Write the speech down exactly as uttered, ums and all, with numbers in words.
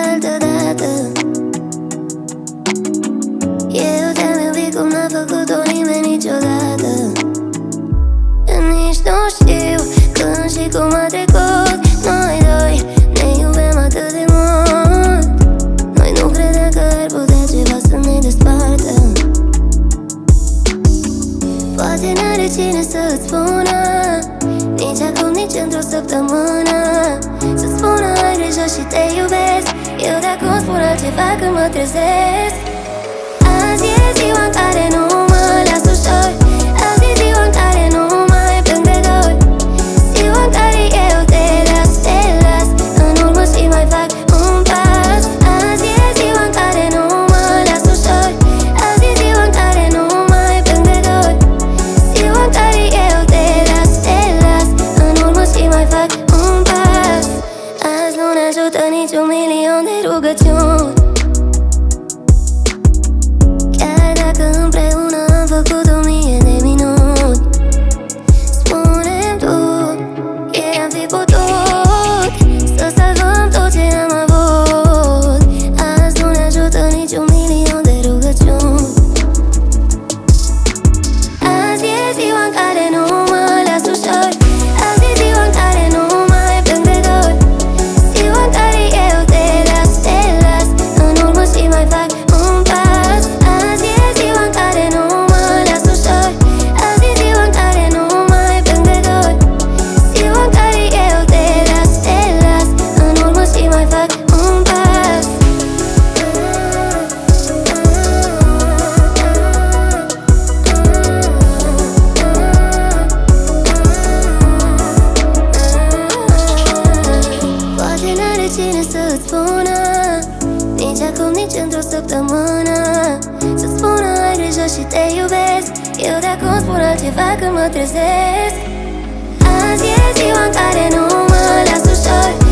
altădată. Eu te-am iubit cum n-a făcut-o nimeni niciodată. Nici nu știu când și cum a trecut. Noi doi ne iubeam atât de mult. Noi nu credeam că ar putea ceva să ne despartă. Poate n-are cine să-ți spună, nici acum, nici într-o săptămână, să spună ai grijă și te iubesc. Eu de acum spun altceva când mă trezesc. Azi e ziua în care nu mă las ușor. Azi e ziua în care nu mai plâng de dor. Ziua în care eu te las, te las în urmă și mai fac un pas. Azi e ziua în care nu mă las ușor. Azi e ziua în care nu mai plâng de dor. Ziua în care eu te las, te las în urmă și mai fac un pas. Azi nu ne ajută nici un milion de rugăciuni. Chiar dacă împreună am făcut o mie de minuni. Spune-mi tu, ieri am fi putut să salvăm tot ce am avut. Azi nu ne ajută nici un milion de rugăciuni. Azi e ziua în care nu mă las ușor. Azi e ziua în care nu mai plâng de dor. Ziua în care eu te las, te las în urmă și mai fac un pas. Azi e ziua în care nu mă las ușor. Azi e ziua în care nu mai plâng de dor. Ziua în care eu te las, te las în urmă și mai fac un pas. Poate n-are cine să-ți spună, nici acum, nici într-o săptămână, să spună ai grijă și te iubesc. Eu de acum spun altceva când mă trezesc. Azi e ziua în care nu mă las ușor.